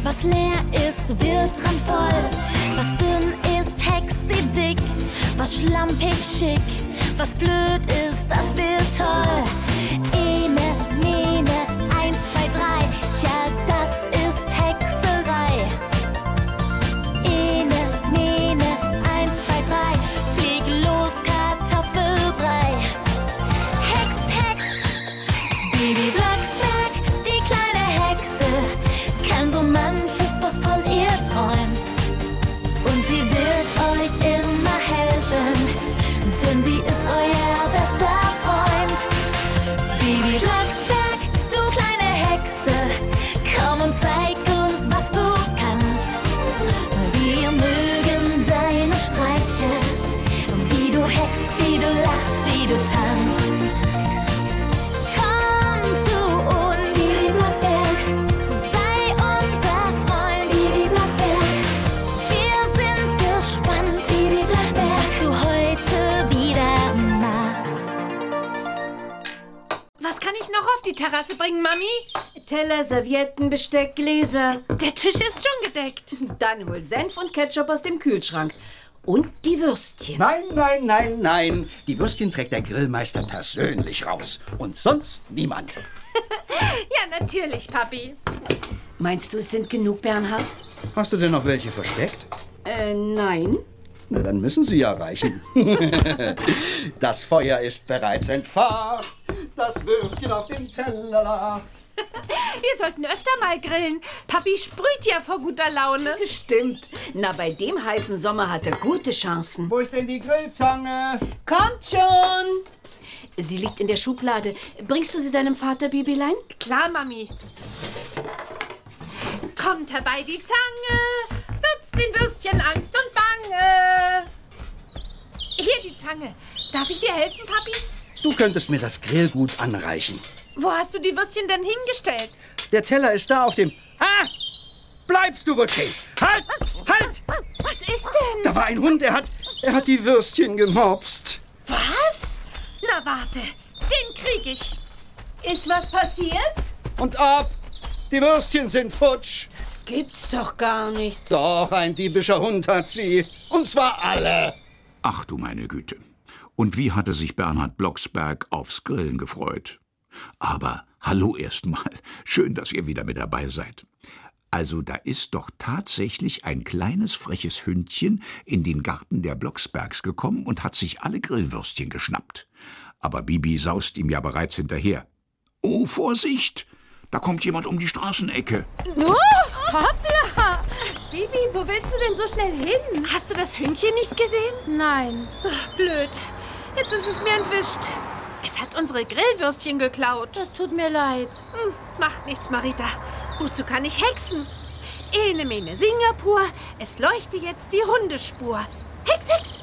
Was leer ist, wird randvoll. Was dünn ist, hext sie dick. Was schlampig schick. Was blöd ist, das wird toll. Ene, mene, 1, 2, 3. Ja, das ist Hexerei. Ene, mene, 1, 2, 3. Flieg los, Kartoffelbrei. Hex, Hex. Bibi Blocksberg, die kleine Hexe, kann so manches, wovon ihr träumt. Und sie wird euch immer helfen, denn sie ist euer bester Freund. Bibi Blocksberg, du kleine Hexe, komm und zeig uns, was du kannst. Wir mögen deine Streiche, wie du hext, wie du lachst, wie du tanzt. Komm zu uns, Bibi Blocksberg, sei unser Freund, Bibi Blocksberg. Wir sind gespannt, Bibi Blocksberg, was du heute wieder machst. Was kann ich noch auf die Terrasse bringen, Mami? Teller, Servietten, Besteck, Gläser. Der Tisch ist schon gedeckt. Dann hol Senf und Ketchup aus dem Kühlschrank. Und die Würstchen. Nein, nein, nein, nein. Die Würstchen trägt der Grillmeister persönlich raus. Und sonst niemand. Ja, natürlich, Papi. Meinst du, es sind genug, Bernhard? Hast du denn noch welche versteckt? Nein. Na, dann müssen sie ja reichen. Das Feuer ist bereits entfacht. Das Würstchen auf dem Teller. Wir sollten öfter mal grillen. Papi sprüht ja vor guter Laune. Stimmt. Na, bei dem heißen Sommer hat er gute Chancen. Wo ist denn die Grillzange? Kommt schon! Sie liegt in der Schublade. Bringst du sie deinem Vater, Bibilein? Klar, Mami. Kommt herbei die Zange, wird's den Würstchen Angst und Bange. Hier die Zange. Darf ich dir helfen, Papi? Du könntest mir das Grillgut anreichen. Wo hast du die Würstchen denn hingestellt? Der Teller ist da auf dem... Ah! Bleibst du wohl stehen! Halt! Halt! Was ist denn? Da war ein Hund, er hat die Würstchen gemopst. Was? Na warte, den krieg ich. Ist was passiert? Und ab! Die Würstchen sind futsch. Das gibt's doch gar nicht. Doch, ein diebischer Hund hat sie. Und zwar alle. Ach du meine Güte. Und wie hatte sich Bernhard Blocksberg aufs Grillen gefreut. Aber hallo erstmal. Schön, dass ihr wieder mit dabei seid. Also da ist doch tatsächlich ein kleines freches Hündchen in den Garten der Blocksbergs gekommen und hat sich alle Grillwürstchen geschnappt. Aber Bibi saust ihm ja bereits hinterher. Oh, Vorsicht! Da kommt jemand um die Straßenecke. Oh, hoppla! Bibi, wo willst du denn so schnell hin? Hast du das Hündchen nicht gesehen? Nein. Ach, blöd. Jetzt ist es mir entwischt. Es hat unsere Grillwürstchen geklaut. Das tut mir leid. Macht nichts, Marita. Wozu kann ich hexen? Ene mene Singapur, es leuchte jetzt die Hundespur. Hex, Hex!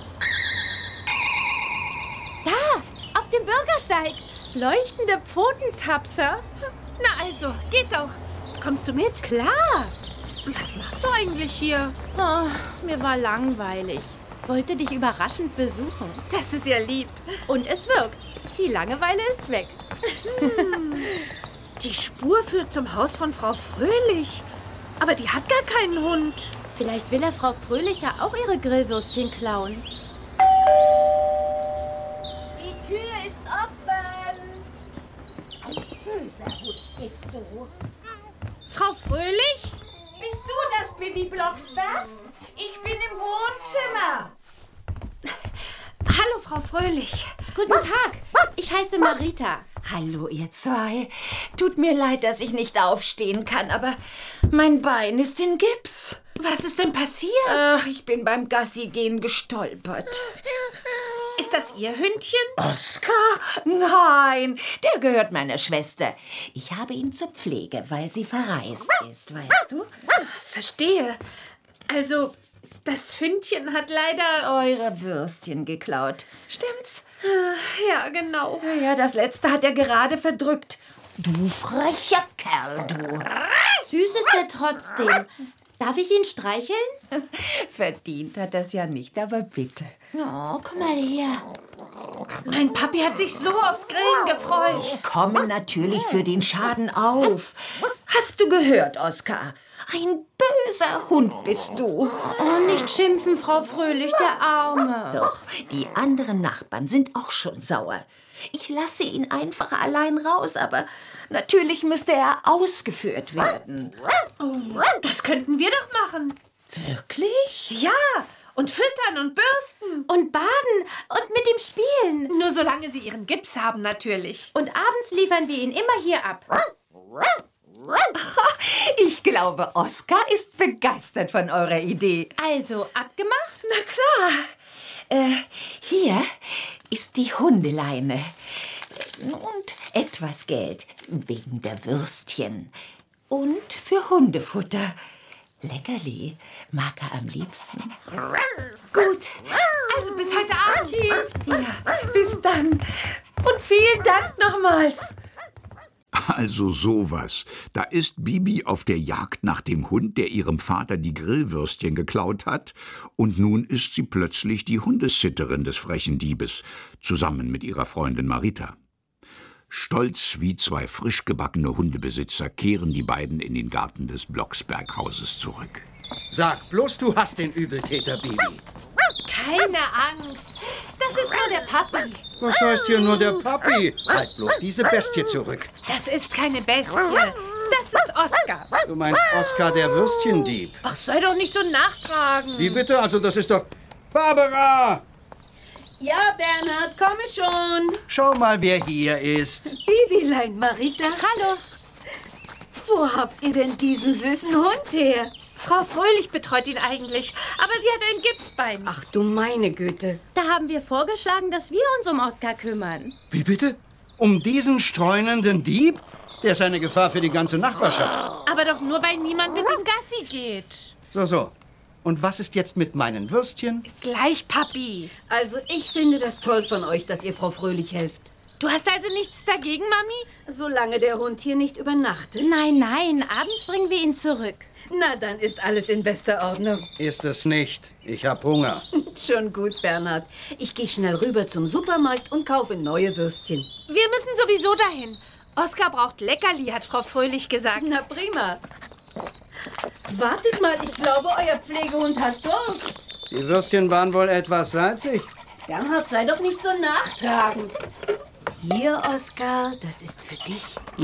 Da, auf dem Bürgersteig. Leuchtende Pfotentapser. Na also, geht doch. Kommst du mit? Klar. Was machst du eigentlich hier? Oh, mir war langweilig. Wollte dich überraschend besuchen. Das ist ja lieb. Und es wirkt. Die Langeweile ist weg. Die Spur führt zum Haus von Frau Fröhlich. Aber die hat gar keinen Hund. Vielleicht will er Frau Fröhlicher auch ihre Grillwürstchen klauen. Die Tür ist offen. Ein böser Hund bist du. Frau Fröhlich? Bist du das, Bibi Blocksberg? Ich bin im Wohnzimmer. Hallo, Frau Fröhlich. Guten Tag, ich heiße Marita. Hallo, ihr zwei. Tut mir leid, dass ich nicht aufstehen kann, aber mein Bein ist in Gips. Was ist denn passiert? Ach, ich bin beim Gassi-Gehen gestolpert. Ist das Ihr Hündchen? Oskar? Nein, der gehört meiner Schwester. Ich habe ihn zur Pflege, weil sie verreist ist, weißt du? Verstehe. Also, das Hündchen hat leider... Eure Würstchen geklaut. Stimmt's? Ja, genau. Ja, das letzte hat er gerade verdrückt. Du frecher Kerl, du. Süß ist er trotzdem. Darf ich ihn streicheln? Verdient hat das ja nicht, aber bitte. Oh, komm mal her. Mein Papi hat sich so aufs Grillen gefreut. Ich komme natürlich für den Schaden auf. Hast du gehört, Oskar? Ein böser Hund bist du. Oh, nicht schimpfen, Frau Fröhlich, der Arme. Doch, die anderen Nachbarn sind auch schon sauer. Ich lasse ihn einfach allein raus, aber natürlich müsste er ausgeführt werden. Oh, das könnten wir doch machen. Wirklich? Ja, und füttern und bürsten. Und baden und mit ihm spielen. Nur solange sie ihren Gips haben, natürlich. Und abends liefern wir ihn immer hier ab. Ich glaube, Oskar ist begeistert von eurer Idee. Also, abgemacht? Na klar. Hier ist die Hundeleine. Und etwas Geld wegen der Würstchen. Und für Hundefutter. Leckerli mag er am liebsten. Gut. Also bis heute Abend, Chief. Ja, bis dann. Und vielen Dank nochmals. Also sowas. Da ist Bibi auf der Jagd nach dem Hund, der ihrem Vater die Grillwürstchen geklaut hat, und nun ist sie plötzlich die Hundesitterin des frechen Diebes, zusammen mit ihrer Freundin Marita. Stolz wie zwei frisch gebackene Hundebesitzer kehren die beiden in den Garten des Blocksberghauses zurück. Sag bloß, du hast den Übeltäter, Bibi. Keine Angst. Das ist nur der Papi. Was heißt hier nur der Papi? Halt bloß diese Bestie zurück. Das ist keine Bestie. Das ist Oskar. Du meinst Oskar, der Würstchendieb. Ach, sei doch nicht so nachtragend. Wie bitte? Also das ist doch... Barbara! Ja, Bernhard, komme schon. Schau mal, wer hier ist. Bibilein, Marita. Hallo. Wo habt ihr denn diesen süßen Hund her? Frau Fröhlich betreut ihn eigentlich, aber sie hat ein Gipsbein. Ach du meine Güte. Da haben wir vorgeschlagen, dass wir uns um Oskar kümmern. Wie bitte? Um diesen streunenden Dieb? Der ist eine Gefahr für die ganze Nachbarschaft. Aber doch nur, weil niemand mit ihm Gassi geht. So. Und was ist jetzt mit meinen Würstchen? Gleich, Papi. Also ich finde das toll von euch, dass ihr Frau Fröhlich helft. Du hast also nichts dagegen, Mami? Solange der Hund hier nicht übernachtet. Nein, abends bringen wir ihn zurück. Na, dann ist alles in bester Ordnung. Ist es nicht. Ich hab Hunger. Schon gut, Bernhard. Ich gehe schnell rüber zum Supermarkt und kaufe neue Würstchen. Wir müssen sowieso dahin. Oskar braucht Leckerli, hat Frau Fröhlich gesagt. Na prima. Wartet mal, ich glaube, euer Pflegehund hat Durst. Die Würstchen waren wohl etwas salzig. Bernhard, sei doch nicht so nachtragend. Hier, Oskar, das ist für dich.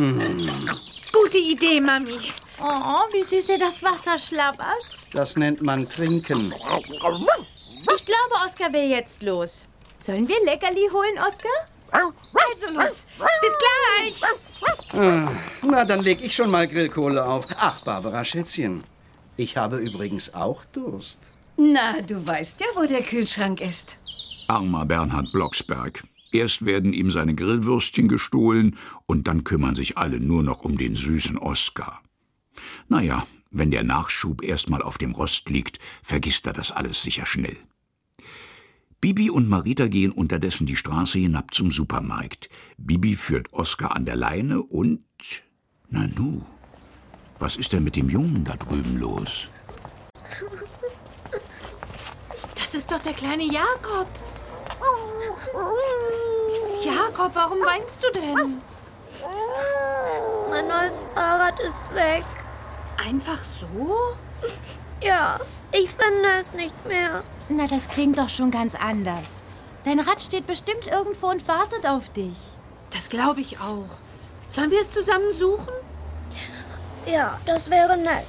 Gute Idee, Mami. Oh, wie süß ihr das Wasser schlabbert. Das nennt man Trinken. Ich glaube, Oskar will jetzt los. Sollen wir Leckerli holen, Oskar? Also los. Bis gleich. Na, dann leg ich schon mal Grillkohle auf. Ach, Barbara, Schätzchen, ich habe übrigens auch Durst. Na, du weißt ja, wo der Kühlschrank ist. Armer Bernhard Blocksberg. Erst werden ihm seine Grillwürstchen gestohlen und dann kümmern sich alle nur noch um den süßen Oskar. Naja, wenn der Nachschub erstmal auf dem Rost liegt, vergisst er das alles sicher schnell. Bibi und Marita gehen unterdessen die Straße hinab zum Supermarkt. Bibi führt Oskar an der Leine und... Nanu, was ist denn mit dem Jungen da drüben los? Das ist doch der kleine Jakob. Jakob, warum weinst du denn? Mein neues Fahrrad ist weg. Einfach so? Ja, ich finde es nicht mehr. Na, das klingt doch schon ganz anders. Dein Rad steht bestimmt irgendwo und wartet auf dich. Das glaube ich auch. Sollen wir es zusammen suchen? Ja, das wäre nett.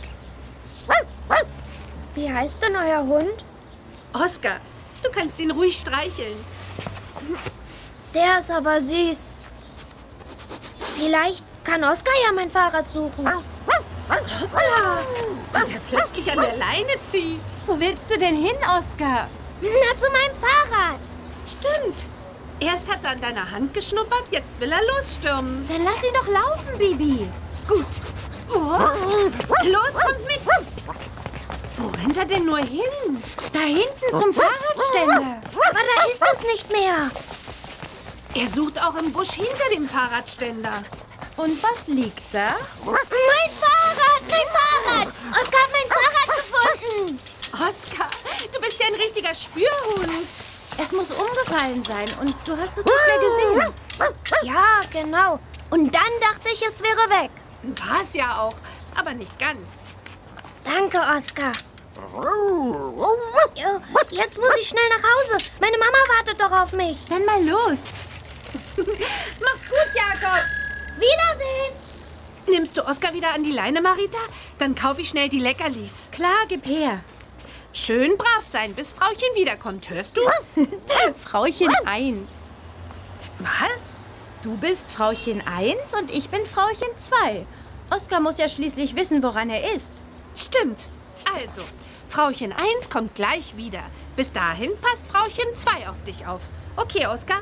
Wie heißt denn euer Hund? Oskar, du kannst ihn ruhig streicheln. Der ist aber süß. Vielleicht kann Oskar ja mein Fahrrad suchen. Hoppla, weil der plötzlich an der Leine zieht. Wo willst du denn hin, Oskar? Na, zu meinem Fahrrad. Stimmt. Erst hat er an deiner Hand geschnuppert, jetzt will er losstürmen. Dann lass ihn doch laufen, Bibi. Gut. Ups. Los, kommt mit. Wo rennt er denn nur hin? Da hinten zum Fahrradständer. Aber da ist es nicht mehr. Er sucht auch im Busch hinter dem Fahrradständer. Und was liegt da? Mein Fahrrad, mein Fahrrad. Oskar hat mein Fahrrad gefunden. Oskar, du bist ja ein richtiger Spürhund. Es muss umgefallen sein und du hast es nicht mehr gesehen. Ja, genau. Und dann dachte ich, es wäre weg. War es ja auch, aber nicht ganz. Danke, Oskar. Ja, jetzt muss ich schnell nach Hause. Meine Mama wartet doch auf mich. Dann mal los. Mach's gut, Jakob. Wiedersehen. Nimmst du Oskar wieder an die Leine, Marita? Dann kaufe ich schnell die Leckerlis. Klar, gib her. Schön brav sein, bis Frauchen wiederkommt. Hörst du? Frauchen 1. Was? Du bist Frauchen 1 und ich bin Frauchen 2. Oskar muss ja schließlich wissen, woran er ist. Stimmt. Also, Frauchen 1 kommt gleich wieder. Bis dahin passt Frauchen 2 auf dich auf. Okay, Oskar?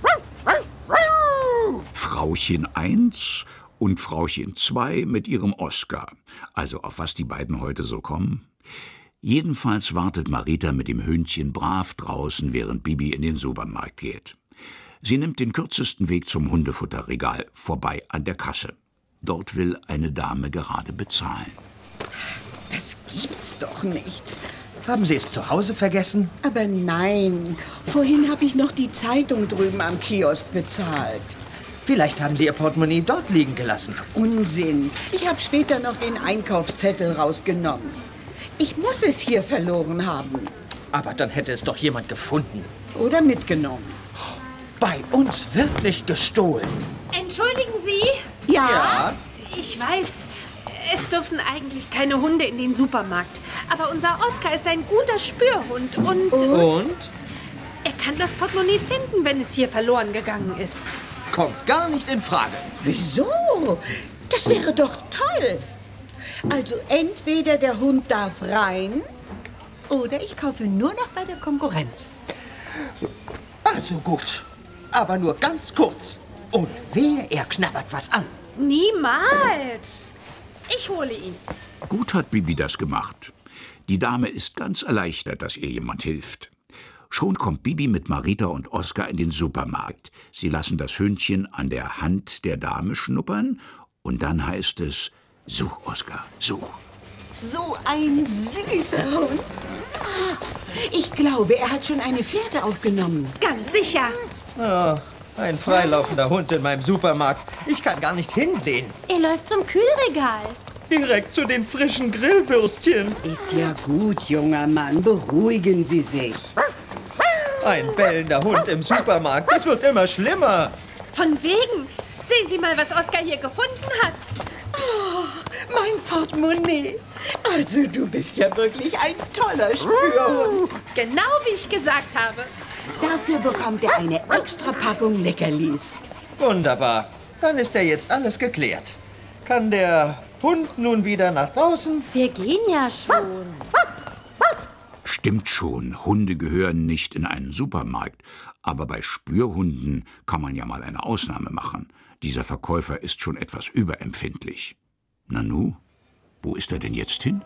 Frauchen 1 und Frauchen 2 mit ihrem Oskar. Also auf was die beiden heute so kommen? Jedenfalls wartet Marita mit dem Hündchen brav draußen, während Bibi in den Supermarkt geht. Sie nimmt den kürzesten Weg zum Hundefutterregal, vorbei an der Kasse. Dort will eine Dame gerade bezahlen. Das gibt's doch nicht. Haben Sie es zu Hause vergessen? Aber nein. Vorhin habe ich noch die Zeitung drüben am Kiosk bezahlt. Vielleicht haben Sie Ihr Portemonnaie dort liegen gelassen. Unsinn. Ich habe später noch den Einkaufszettel rausgenommen. Ich muss es hier verloren haben. Aber dann hätte es doch jemand gefunden. Oder mitgenommen. Bei uns wird nicht gestohlen. Entschuldigen Sie? Ja? Ich weiß, es dürfen eigentlich keine Hunde in den Supermarkt. Aber unser Oskar ist ein guter Spürhund und... Und? Er kann das Portemonnaie finden, wenn es hier verloren gegangen ist. Kommt gar nicht in Frage. Wieso? Das wäre doch toll. Also entweder der Hund darf rein oder ich kaufe nur noch bei der Konkurrenz. Also gut, aber nur ganz kurz. Und wehe, er knabbert was an. Niemals. Ich hole ihn. Gut hat Bibi das gemacht. Die Dame ist ganz erleichtert, dass ihr jemand hilft. Schon kommt Bibi mit Marita und Oskar in den Supermarkt. Sie lassen das Hündchen an der Hand der Dame schnuppern und dann heißt es: Such, Oskar, such. So ein süßer Hund. Ich glaube, er hat schon eine Fährte aufgenommen. Ganz sicher. Oh, ein freilaufender Hund in meinem Supermarkt. Ich kann gar nicht hinsehen. Er läuft zum Kühlregal. Direkt zu den frischen Grillwürstchen. Ist ja gut, junger Mann. Beruhigen Sie sich. Ein bellender Hund im Supermarkt. Das wird immer schlimmer. Von wegen. Sehen Sie mal, was Oskar hier gefunden hat. Oh, mein Portemonnaie. Also, du bist ja wirklich ein toller Spürhund. Genau wie ich gesagt habe. Dafür bekommt er eine extra Packung Leckerlis. Wunderbar. Dann ist ja jetzt alles geklärt. Kann der Hund nun wieder nach draußen? Wir gehen ja schon. Stimmt schon, Hunde gehören nicht in einen Supermarkt. Aber bei Spürhunden kann man ja mal eine Ausnahme machen. Dieser Verkäufer ist schon etwas überempfindlich. Nanu, wo ist er denn jetzt hin?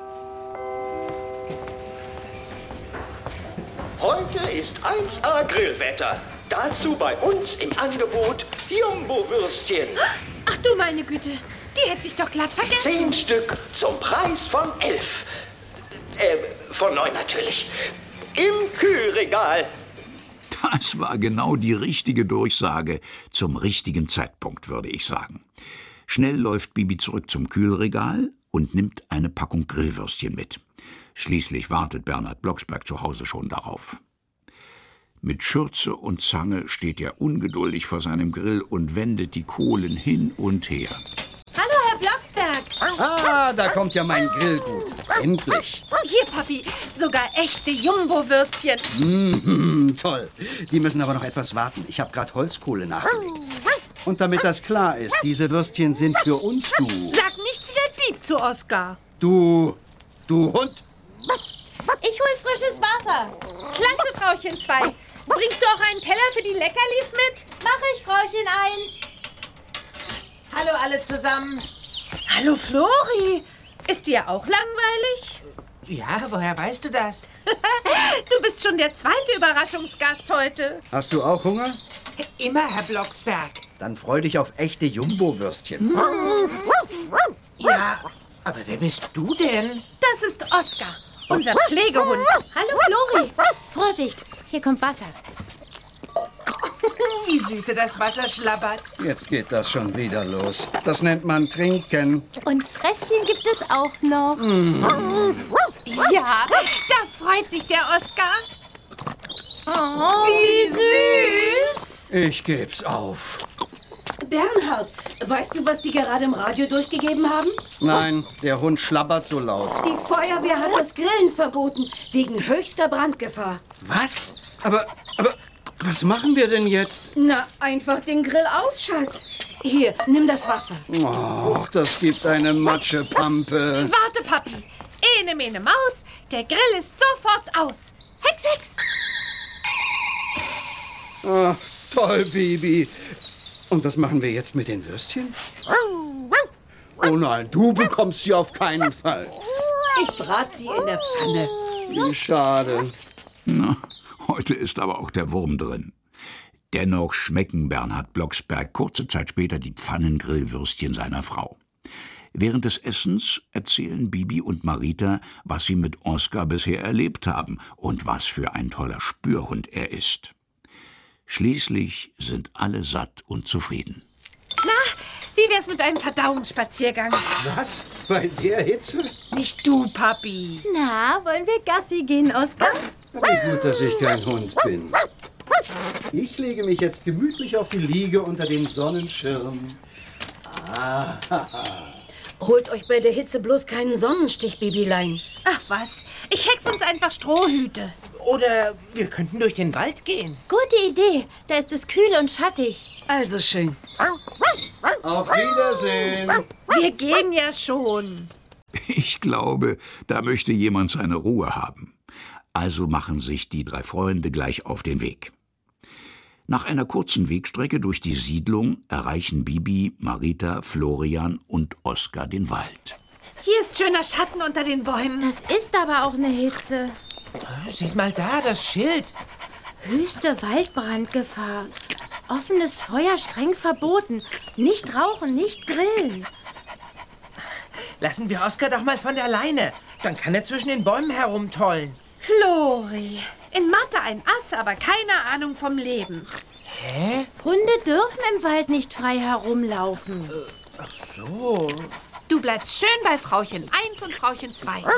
Heute ist 1A Grillwetter. Dazu bei uns im Angebot Jumbo-Würstchen. Ach du meine Güte, die hätte ich doch glatt vergessen. 10 Stück zum Preis von 11. Von 9 natürlich. Im Kühlregal. Das war genau die richtige Durchsage zum richtigen Zeitpunkt, würde ich sagen. Schnell läuft Bibi zurück zum Kühlregal und nimmt eine Packung Grillwürstchen mit. Schließlich wartet Bernhard Blocksberg zu Hause schon darauf. Mit Schürze und Zange steht er ungeduldig vor seinem Grill und wendet die Kohlen hin und her. Hallo, Herr Blocksberg. Ah, da kommt ja mein Grillgut. Endlich. Hier, Papi, sogar echte Jumbo-Würstchen. Toll. Die müssen aber noch etwas warten. Ich habe gerade Holzkohle nachgelegt. Und damit das klar ist, diese Würstchen sind für uns, du. Sag nicht wieder Dieb zu Oskar. Du Hund. Ich hol frisches Wasser. Klasse, Frauchen 2. Bringst du auch einen Teller für die Leckerlis mit? Mach ich, Frauchen 1. Hallo alle zusammen. Hallo, Flori. Ist dir auch langweilig? Ja, woher weißt du das? Du bist schon der zweite Überraschungsgast heute. Hast du auch Hunger? Immer, Herr Blocksberg. Dann freu dich auf echte Jumbo-Würstchen. Ja, aber wer bist du denn? Das ist Oskar, unser Pflegehund. Hallo, Flori. Vorsicht, hier kommt Wasser. Wie süße das Wasser schlabbert. Jetzt geht das schon wieder los. Das nennt man Trinken. Und Fresschen gibt es auch noch. Ja, da freut sich der Oskar. Oh, wie süß. Ich geb's auf. Bernhard, weißt du, was die gerade im Radio durchgegeben haben? Nein, der Hund schlabbert so laut. Die Feuerwehr hat das Grillen verboten, wegen höchster Brandgefahr. Was? Aber was machen wir denn jetzt? Na, einfach den Grill aus, Schatz. Hier, nimm das Wasser. Oh, das gibt eine Matschepampe. Warte, Papi. Ene, mene, Maus. Der Grill ist sofort aus. Hex, Hex. Ach, toll, Bibi. Und was machen wir jetzt mit den Würstchen? Oh nein, du bekommst sie auf keinen Fall. Ich brat sie in der Pfanne. Wie schade. Na, heute ist aber auch der Wurm drin. Dennoch schmecken Bernhard Blocksberg kurze Zeit später die Pfannengrillwürstchen seiner Frau. Während des Essens erzählen Bibi und Marita, was sie mit Oskar bisher erlebt haben und was für ein toller Spürhund er ist. Schließlich sind alle satt und zufrieden. Na, wie wär's mit einem Verdauungsspaziergang? Was? Bei der Hitze? Nicht du, Papi. Na, wollen wir Gassi gehen, Oskar? Wie gut, dass ich kein Hund bin. Ich lege mich jetzt gemütlich auf die Liege unter dem Sonnenschirm. Holt euch bei der Hitze bloß keinen Sonnenstich, Babylein. Ach was, ich hex uns einfach Strohhüte. Oder wir könnten durch den Wald gehen. Gute Idee. Da ist es kühl und schattig. Also schön. Auf Wiedersehen. Wir gehen ja schon. Ich glaube, da möchte jemand seine Ruhe haben. Also machen sich die drei Freunde gleich auf den Weg. Nach einer kurzen Wegstrecke durch die Siedlung erreichen Bibi, Marita, Florian und Oskar den Wald. Hier ist schöner Schatten unter den Bäumen. Das ist aber auch eine Hitze. Seht mal da, das Schild. Höchste Waldbrandgefahr. Offenes Feuer streng verboten. Nicht rauchen, nicht grillen. Lassen wir Oskar doch mal von der Leine. Dann kann er zwischen den Bäumen herumtollen. Flori, in Mathe ein Ass, aber keine Ahnung vom Leben. Hä? Hunde dürfen im Wald nicht frei herumlaufen. Ach so. Du bleibst schön bei Frauchen 1 und Frauchen 2, ja?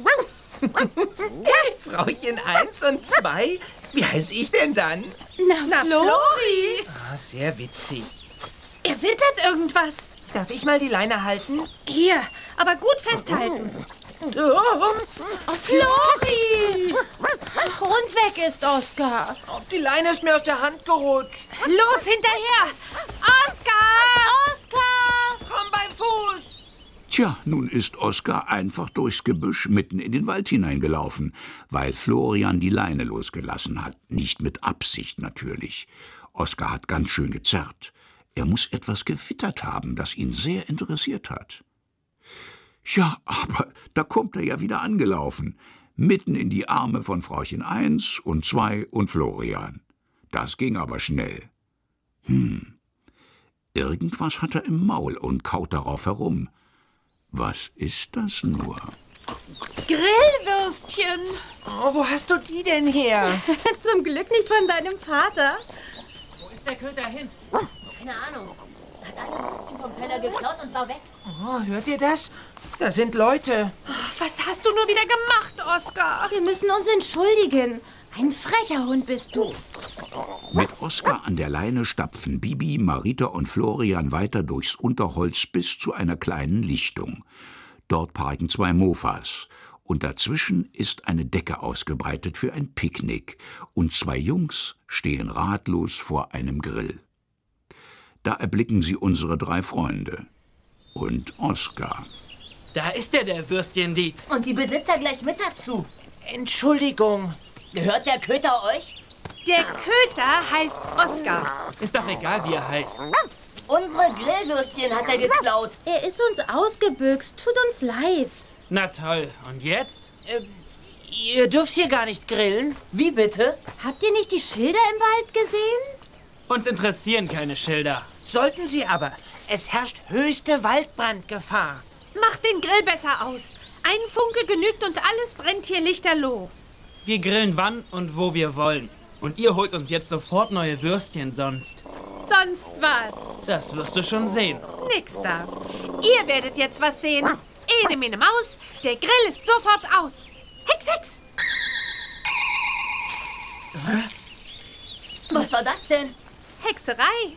Frauchen 1 und 2? Wie heiße ich denn dann? Na, Flori. Ah, sehr witzig. Er wittert irgendwas. Darf ich mal die Leine halten? Hier, aber gut festhalten. Oh, Flori! Ach, und weg ist Oskar. Oh, die Leine ist mir aus der Hand gerutscht. Los, hinterher! Oskar! Oskar! Komm beim Fuß! Tja, nun ist Oskar einfach durchs Gebüsch mitten in den Wald hineingelaufen, weil Florian die Leine losgelassen hat. Nicht mit Absicht natürlich. Oskar hat ganz schön gezerrt. Er muss etwas gewittert haben, das ihn sehr interessiert hat. Ja, aber da kommt er ja wieder angelaufen, mitten in die Arme von Frauchen 1 und 2 und Florian. Das ging aber schnell. Irgendwas hat er im Maul und kaut darauf herum. Was ist das nur? Grillwürstchen. Oh, wo hast du die denn her? Zum Glück nicht von deinem Vater. Wo ist der Köter hin? Keine Ahnung. Hat alle Würstchen vom Teller geklaut und war weg. Oh, hört ihr das? Da sind Leute. Was hast du nur wieder gemacht, Oskar? Wir müssen uns entschuldigen. Ein frecher Hund bist du. Mit Oskar an der Leine stapfen Bibi, Marita und Florian weiter durchs Unterholz bis zu einer kleinen Lichtung. Dort parken 2 Mofas. Und dazwischen ist eine Decke ausgebreitet für ein Picknick. Und 2 Jungs stehen ratlos vor einem Grill. Da erblicken sie unsere 3 Freunde. Und Oskar. Da ist der Würstchendieb. Und die Besitzer gleich mit dazu. Entschuldigung. Gehört der Köter euch? Der Köter heißt Oskar. Ist doch egal, wie er heißt. Unsere Grillwürstchen hat er geklaut. Er ist uns ausgebüxt. Tut uns leid. Na toll. Und jetzt? Ihr dürft hier gar nicht grillen. Wie bitte? Habt ihr nicht die Schilder im Wald gesehen? Uns interessieren keine Schilder. Sollten sie aber. Es herrscht höchste Waldbrandgefahr. Mach den Grill besser aus. Ein Funke genügt und alles brennt hier lichterloh. Wir grillen wann und wo wir wollen. Und ihr holt uns jetzt sofort neue Würstchen, sonst... Sonst was? Das wirst du schon sehen. Nix da. Ihr werdet jetzt was sehen. Ene, mene, Maus, der Grill ist sofort aus. Hex, Hex! Was war das denn? Hexerei.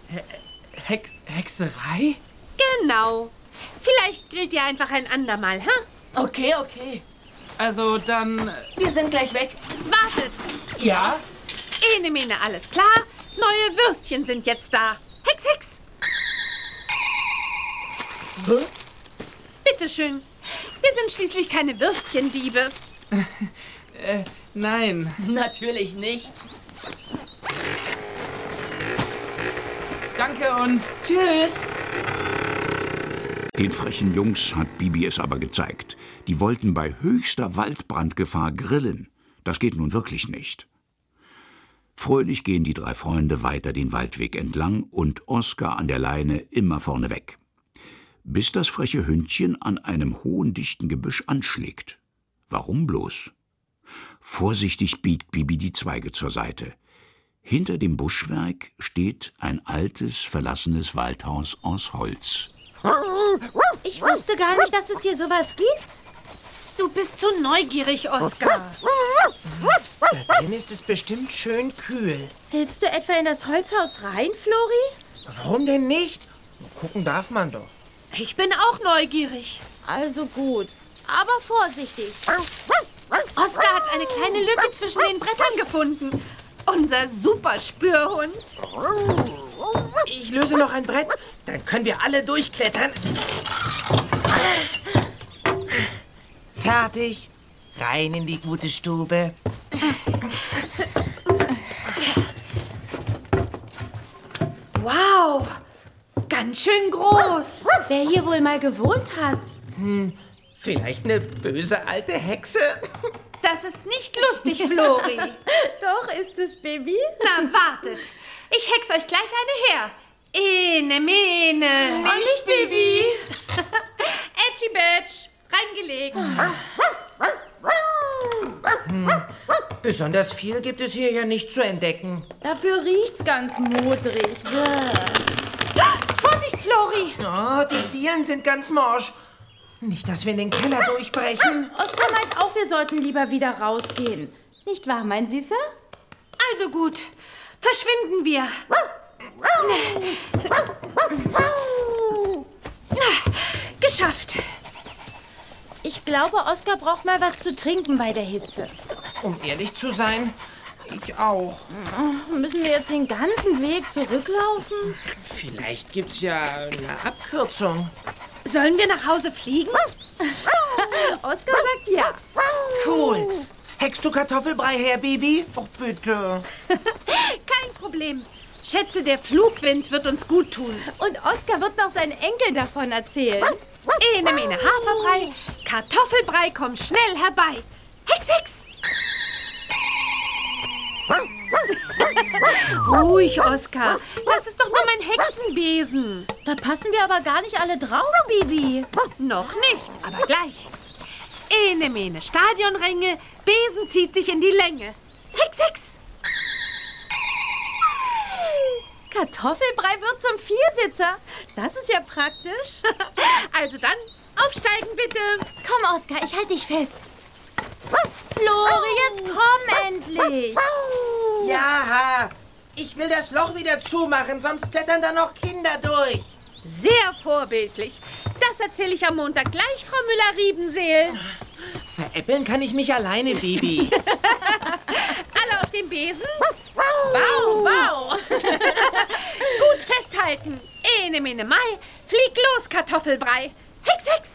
Hexerei? Genau. Vielleicht grillt ihr einfach ein andermal, ha? Okay, okay. Also dann... Wir sind gleich weg. Wartet. Ja? Ene, mene, alles klar. Neue Würstchen sind jetzt da. Hex, Hex! Bitteschön. Wir sind schließlich keine Würstchendiebe. Nein. Natürlich nicht. Danke und tschüss. Den frechen Jungs hat Bibi es aber gezeigt. Die wollten bei höchster Waldbrandgefahr grillen. Das geht nun wirklich nicht. Fröhlich gehen die 3 Freunde weiter den Waldweg entlang und Oskar an der Leine immer vorne weg. Bis das freche Hündchen an einem hohen, dichten Gebüsch anschlägt. Warum bloß? Vorsichtig biegt Bibi die Zweige zur Seite. Hinter dem Buschwerk steht ein altes, verlassenes Waldhaus aus Holz. Ich wusste gar nicht, dass es hier sowas gibt. Du bist zu neugierig, Oskar. Da drin ist es bestimmt schön kühl. Willst du etwa in das Holzhaus rein, Flori? Warum denn nicht? Gucken darf man doch. Ich bin auch neugierig. Also gut, aber vorsichtig. Oskar hat eine kleine Lücke zwischen den Brettern gefunden. Unser Superspürhund. Ich löse noch ein Brett, dann können wir alle durchklettern. Fertig. Rein in die gute Stube. Wow, ganz schön groß. Wer hier wohl mal gewohnt hat? Vielleicht eine böse alte Hexe? Das ist nicht lustig, Flori. Doch, ist es, Baby? Na, wartet. Ich hex euch gleich eine her. Ene, mene. Nicht, Baby. Edgy Badge. Reingelegt. Besonders viel gibt es hier ja nicht zu entdecken. Dafür riecht's ganz modrig. Vorsicht, Flori. Oh, die Dielen sind ganz morsch. Nicht, dass wir in den Keller durchbrechen. Oskar meint auch, wir sollten lieber wieder rausgehen. Nicht wahr, mein Süßer? Also gut. Verschwinden wir. Geschafft. Ich glaube, Oskar braucht mal was zu trinken bei der Hitze. Um ehrlich zu sein, ich auch. Müssen wir jetzt den ganzen Weg zurücklaufen? Vielleicht gibt's ja eine Abkürzung. Sollen wir nach Hause fliegen? Oskar sagt ja. Cool. Heckst du Kartoffelbrei her, Bibi? Och, bitte. Kein Problem. Schätze, der Flugwind wird uns gut tun. Und Oskar wird noch seinen Enkel davon erzählen. Ene, mene, Haferbrei. Kartoffelbrei kommt schnell herbei. Hex, Hex. Ruhig, Oskar. Das ist doch nur mein Hexenbesen. Da passen wir aber gar nicht alle drauf, Bibi. Noch nicht, aber gleich. Ene, mene, Stadionränge. Besen zieht sich in die Länge. Hex, Hex. Kartoffelbrei wird zum Viersitzer. Das ist ja praktisch. Also dann, aufsteigen bitte. Komm, Oskar, ich halte dich fest. Flori, jetzt komm endlich. Ja, ich will das Loch wieder zumachen, sonst klettern da noch Kinder durch. Sehr vorbildlich. Das erzähle ich am Montag gleich, Frau Müller-Riebenseel. Veräppeln kann ich mich alleine, Baby. Alle auf dem Besen? Wow, wow. Gut festhalten. Ene, mene, mai. Flieg los, Kartoffelbrei. Hex, Hex.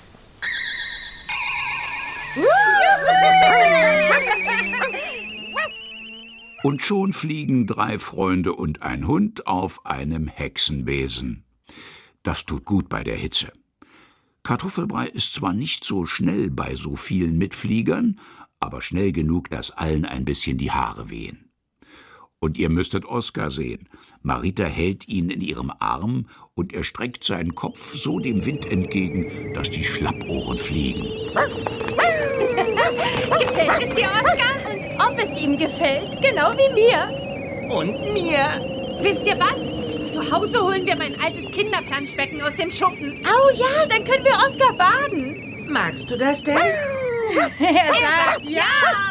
Und schon fliegen 3 Freunde und ein Hund auf einem Hexenbesen. Das tut gut bei der Hitze. Kartoffelbrei ist zwar nicht so schnell bei so vielen Mitfliegern, aber schnell genug, dass allen ein bisschen die Haare wehen. Und ihr müsstet Oskar sehen. Marita hält ihn in ihrem Arm und er streckt seinen Kopf so dem Wind entgegen, dass die Schlappohren fliegen. Gefällt es dir, Oskar? Ob ob es ihm gefällt, genau wie mir. Und mir. Wisst ihr was? Zu Hause holen wir mein altes Kinderplanschbecken aus dem Schuppen. Oh ja, dann können wir Oskar baden. Magst du das denn? Er sagt ja.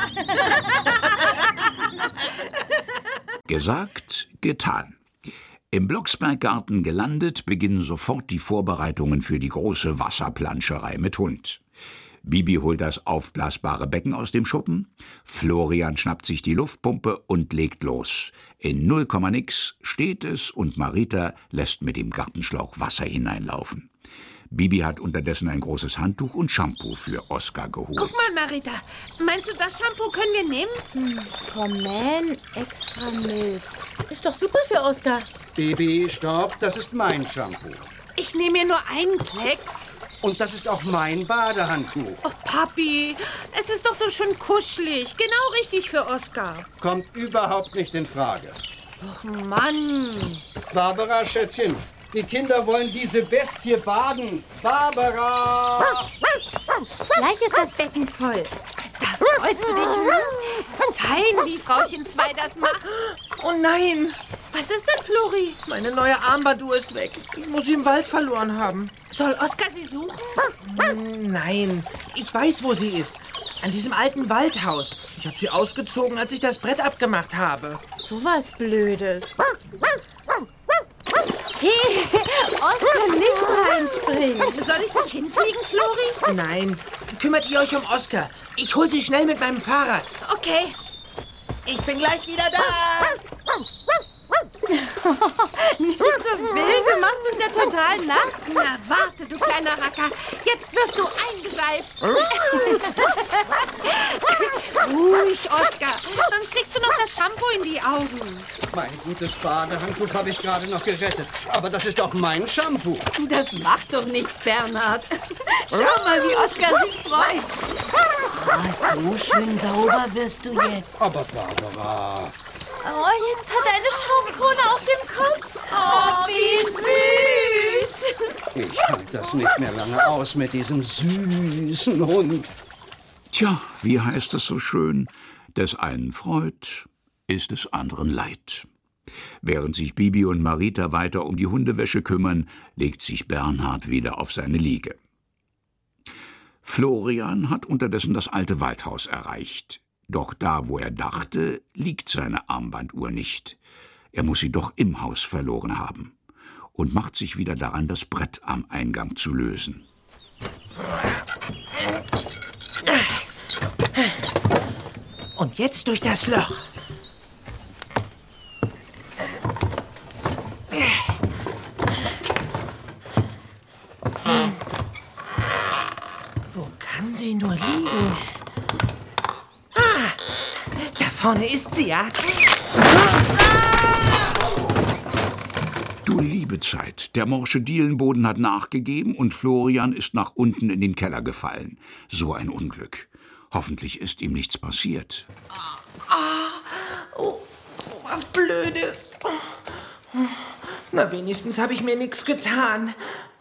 Gesagt, getan. Im Blocksberggarten gelandet, beginnen sofort die Vorbereitungen für die große Wasserplanscherei mit Hund. Bibi holt das aufblasbare Becken aus dem Schuppen, Florian schnappt sich die Luftpumpe und legt los. In 0, nix steht es und Marita lässt mit dem Gartenschlauch Wasser hineinlaufen. Bibi hat unterdessen ein großes Handtuch und Shampoo für Oskar geholt. Guck mal, Marita. Meinst du, das Shampoo können wir nehmen? Vom Man extra mild. Ist doch super für Oskar. Bibi, stopp, das ist mein Shampoo. Ich nehme mir nur einen Klecks. Und das ist auch mein Badehandtuch. Oh, Papi, es ist doch so schön kuschelig. Genau richtig für Oskar. Kommt überhaupt nicht in Frage. Ach, Mann. Barbara, Schätzchen, die Kinder wollen diese Bestie baden. Barbara! Gleich ist das Becken voll. Da freust du dich, hm? Fein, wie Frauchen 2 das macht. Oh nein! Was ist denn, Flori? Meine neue Armbanduhr ist weg. Ich muss sie im Wald verloren haben. Soll Oskar sie suchen? Nein, ich weiß, wo sie ist. An diesem alten Waldhaus. Ich habe sie ausgezogen, als ich das Brett abgemacht habe. So was Blödes. Hey, Oskar, nicht reinspringen. Soll ich dich hinfliegen, Flori? Nein, kümmert ihr euch um Oskar. Ich hol sie schnell mit meinem Fahrrad. Okay. Ich bin gleich wieder da. Nicht so wild, du machst uns ja total nass. Na, warte, du kleiner Racker. Jetzt wirst du eingeseift. Ruhig, Oskar. Sonst kriegst du noch das Shampoo in die Augen. Mein gutes Badehandtuch habe ich gerade noch gerettet. Aber das ist auch mein Shampoo. Das macht doch nichts, Bernhard. Schau mal, wie Oskar sich freut. Ah, so schön sauber wirst du jetzt. Aber Barbara... Oh, jetzt hat er eine Schaumkrone auf dem Kopf. Oh, wie süß. Ich halte das nicht mehr lange aus mit diesem süßen Hund. Tja, wie heißt es so schön? Des einen Freud, ist des anderen Leid. Während sich Bibi und Marita weiter um die Hundewäsche kümmern, legt sich Bernhard wieder auf seine Liege. Florian hat unterdessen das alte Waldhaus erreicht. Doch da, wo er dachte, liegt seine Armbanduhr nicht. Er muss sie doch im Haus verloren haben und macht sich wieder daran, das Brett am Eingang zu lösen. Und jetzt durch das Loch. Wo kann sie nur liegen? Da vorne ist sie, ja? Du liebe Zeit, der morsche Dielenboden hat nachgegeben und Florian ist nach unten in den Keller gefallen. So ein Unglück. Hoffentlich ist ihm nichts passiert. Oh, was Blödes. Na, wenigstens habe ich mir nichts getan.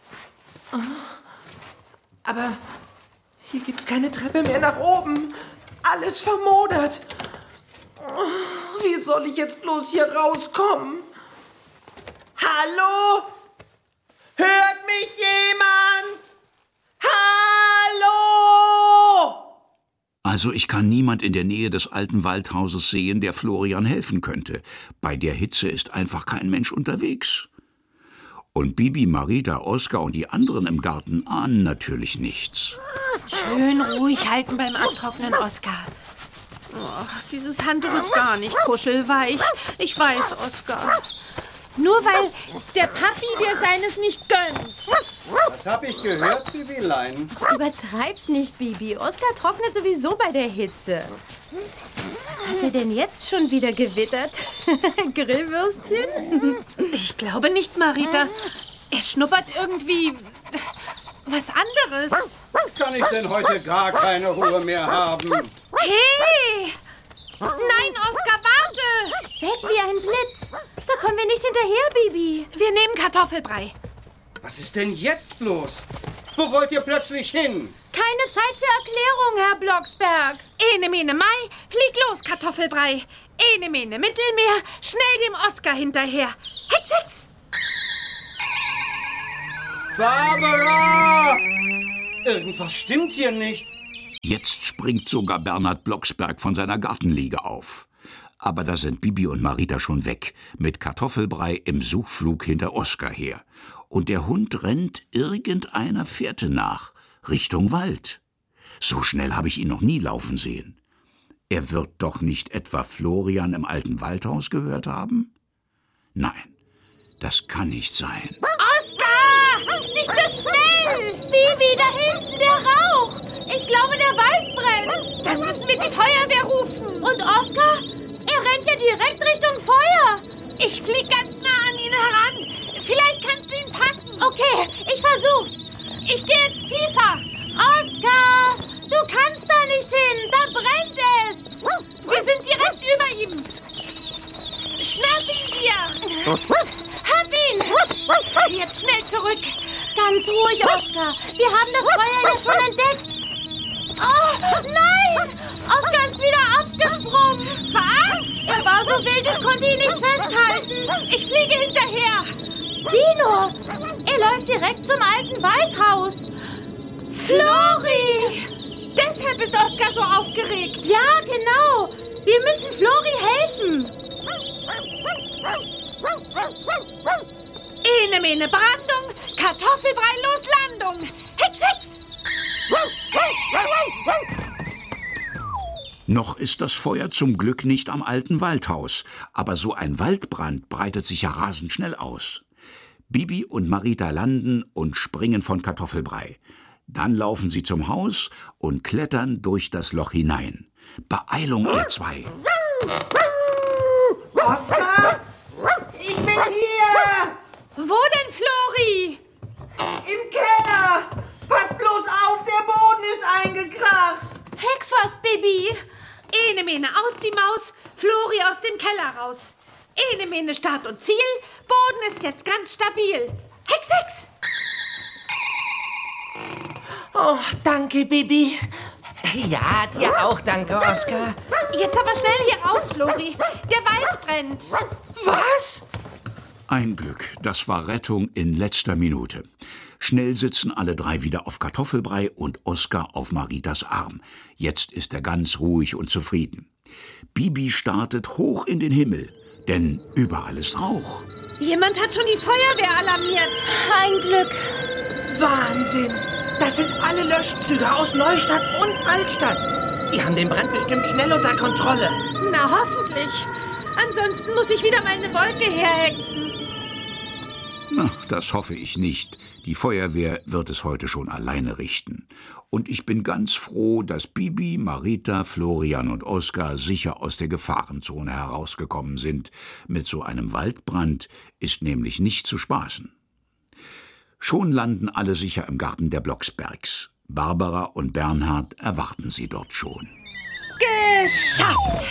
Aber hier gibt's keine Treppe mehr nach oben. Alles vermodert. Wie soll ich jetzt bloß hier rauskommen? Hallo? Hört mich jemand? Hallo? Also ich kann niemand in der Nähe des alten Waldhauses sehen, der Florian helfen könnte. Bei der Hitze ist einfach kein Mensch unterwegs. Und Bibi, Marita, Oskar und die anderen im Garten ahnen natürlich nichts. Schön ruhig halten beim Abtrocknen, Oskar. Oh, dieses Handtuch ist gar nicht kuschelweich. Ich weiß, Oskar. Nur weil der Papi dir seines nicht gönnt. Was hab ich gehört, Bibilein? Übertreib's nicht, Bibi. Oskar trocknet sowieso bei der Hitze. Was hat er denn jetzt schon wieder gewittert? Grillwürstchen? Ich glaube nicht, Marita. Er schnuppert irgendwie was anderes. Kann ich denn heute gar keine Ruhe mehr haben? Hey! Nein, Oskar, warte! Weg wie ein Blitz. Da kommen wir nicht hinterher, Bibi. Wir nehmen Kartoffelbrei. Was ist denn jetzt los? Wo wollt ihr plötzlich hin? keine Zeit für Erklärung, Herr Blocksberg. Ene, mene, Mai, flieg los, Kartoffelbrei. Ene, mene, Mittelmeer, schnell dem Oskar hinterher. Hex, Hex! Barbara! Irgendwas stimmt hier nicht. Jetzt springt sogar Bernhard Blocksberg von seiner Gartenliege auf. Aber da sind Bibi und Marita schon weg, mit Kartoffelbrei im Suchflug hinter Oskar her. Und der Hund rennt irgendeiner Fährte nach, Richtung Wald. So schnell habe ich ihn noch nie laufen sehen. Er wird doch nicht etwa Florian im alten Waldhaus gehört haben? Nein, das kann nicht sein. Oskar! Nicht so schnell! Bibi, da hinten der Rauch! Ich glaube, der Wald brennt. Dann müssen wir die Feuerwehr rufen. Und Oskar? Er rennt ja direkt Richtung Feuer. Ich flieg ganz nah an ihn heran. Vielleicht kannst du ihn packen. Okay, ich versuch's. Ich gehe jetzt tiefer. Oskar, du kannst da nicht hin. Da brennt es. Wir sind direkt über ihm. Schnapp ihn dir. Hab ihn. Jetzt schnell zurück. Ganz ruhig, Oskar. Wir haben das Feuer ja schon entdeckt. Oh, nein! Oskar ist wieder abgesprungen. Was? Er war so wild, ich konnte ihn nicht festhalten. Ich fliege hinterher. Sieh nur, er läuft direkt zum alten Waldhaus. Flori! Deshalb ist Oskar so aufgeregt. Ja, genau. Wir müssen Flori helfen. Ene, mene, Brandung, Kartoffelbrei, los, Landung. Hex, Hex! Noch ist das Feuer zum Glück nicht am alten Waldhaus, aber so ein Waldbrand breitet sich ja rasend schnell aus. Bibi und Marita landen und springen von Kartoffelbrei. Dann laufen sie zum Haus und klettern durch das Loch hinein. Beeilung, ihr zwei! Oskar? Ich bin hier! Wo denn, Flori? Im Keller! Pass bloß auf, der Boden ist eingekracht! Hex was, Bibi! Ene, mene, aus die Maus, Flori aus dem Keller raus. Ene, mene, Start und Ziel, Boden ist jetzt ganz stabil. Hex, Hex! Oh, danke, Bibi. Ja, dir auch danke, Oskar. Jetzt aber schnell hier raus, Flori. Der Wald brennt. Was? Ein Glück, das war Rettung in letzter Minute. Schnell sitzen alle drei wieder auf Kartoffelbrei und Oskar auf Maritas Arm. Jetzt ist er ganz ruhig und zufrieden. Bibi startet hoch in den Himmel, denn überall ist Rauch. Jemand hat schon die Feuerwehr alarmiert. Ein Glück. Wahnsinn! Das sind alle Löschzüge aus Neustadt und Altstadt. Die haben den Brand bestimmt schnell unter Kontrolle. Na, hoffentlich. Ansonsten muss ich wieder mal eine Wolke herhexen. Na, das hoffe ich nicht. Die Feuerwehr wird es heute schon alleine richten. Und ich bin ganz froh, dass Bibi, Marita, Florian und Oskar sicher aus der Gefahrenzone herausgekommen sind. Mit so einem Waldbrand ist nämlich nicht zu spaßen. Schon landen alle sicher im Garten der Blocksbergs. Barbara und Bernhard erwarten sie dort schon. Geschafft!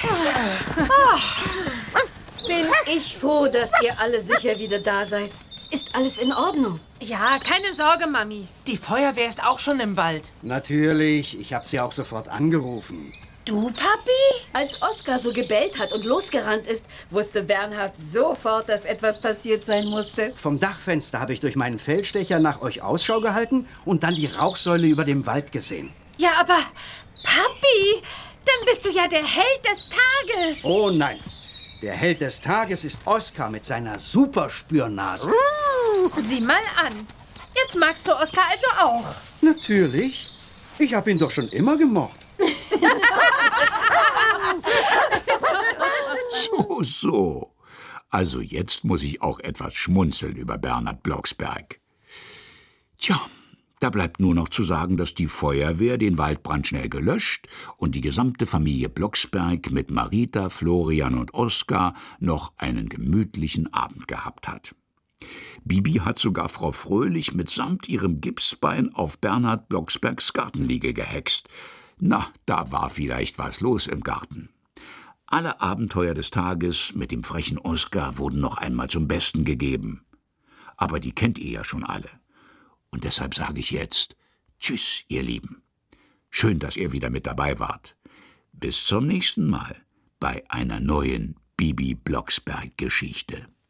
Bin ich froh, dass ihr alle sicher wieder da seid. Ist alles in Ordnung? Ja, keine Sorge, Mami. Die Feuerwehr ist auch schon im Wald. Natürlich, ich habe sie auch sofort angerufen. Du, Papi? Als Oskar so gebellt hat und losgerannt ist, wusste Bernhard sofort, dass etwas passiert sein musste. Vom Dachfenster habe ich durch meinen Feldstecher nach euch Ausschau gehalten und dann die Rauchsäule über dem Wald gesehen. Ja, aber Papi, dann bist du ja der Held des Tages. Oh nein, der Held des Tages ist Oskar mit seiner Superspürnase. Sieh mal an. Jetzt magst du Oskar also auch. Natürlich. Ich habe ihn doch schon immer gemocht. So. Also jetzt muss ich auch etwas schmunzeln über Bernhard Blocksberg. Tja, da bleibt nur noch zu sagen, dass die Feuerwehr den Waldbrand schnell gelöscht und die gesamte Familie Blocksberg mit Marita, Florian und Oskar noch einen gemütlichen Abend gehabt hat. Bibi hat sogar Frau Fröhlich mitsamt ihrem Gipsbein auf Bernhard Blocksbergs Gartenliege gehext. Na, da war vielleicht was los im Garten. Alle Abenteuer des Tages mit dem frechen Oskar wurden noch einmal zum Besten gegeben. Aber die kennt ihr ja schon alle. Und deshalb sage ich jetzt Tschüss, ihr Lieben. Schön, dass ihr wieder mit dabei wart. Bis zum nächsten Mal bei einer neuen Bibi Blocksberg-Geschichte.